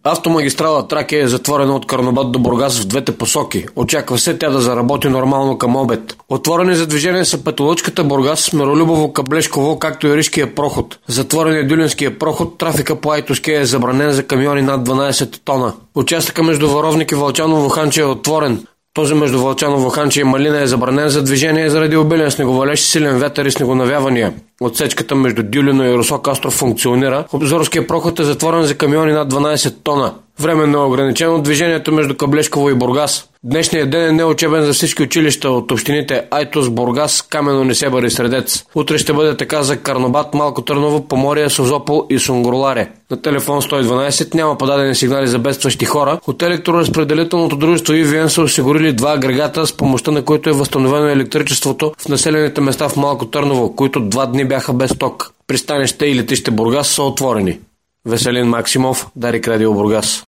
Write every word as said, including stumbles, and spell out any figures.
Автомагистрала Тракия е затворена от Карнобат до Бургас в двете посоки. Очаква се тя да заработи нормално към обед. Отворени за движение са Петолъчката Бургас, Миролюбово, Каблешково, както и Ришкия проход. Затворен е Дюлинския проход, трафика по Айтоския е забранен за камиони над дванадесет тона. Участъка между Варовник и Вълчаново Ханче е отворен. Този между Вълчаново Ханче и Малина е забранен за движение заради обилен снеговалеж, силен вятър и снегонавявания. Отсечката между Дюлино и Русок Остров функционира. Обзорския проход е затворен за камиони над дванадесет тона. Временно е ограничено движението между Каблешково и Бургас. Днешният ден е неучебен за всички училища от общините Айтос, Бургас, Камено, Несебър и Средец. Утре ще бъде така за Карнобат, Малко Търново, Поморие, Созопол и Сунгурларе. На телефон сто и дванадесет няма подадени сигнали за бедстващи хора. От електроразпределителното дружество И Ви Ен са осигурили два агрегата, с помощта на които е възстановено електричеството в населените места в Малко Търново, които два дни бяха без ток. Пристанище и летище Бургас са отворени. Веселин Максимов, Дарик Радио Бургас.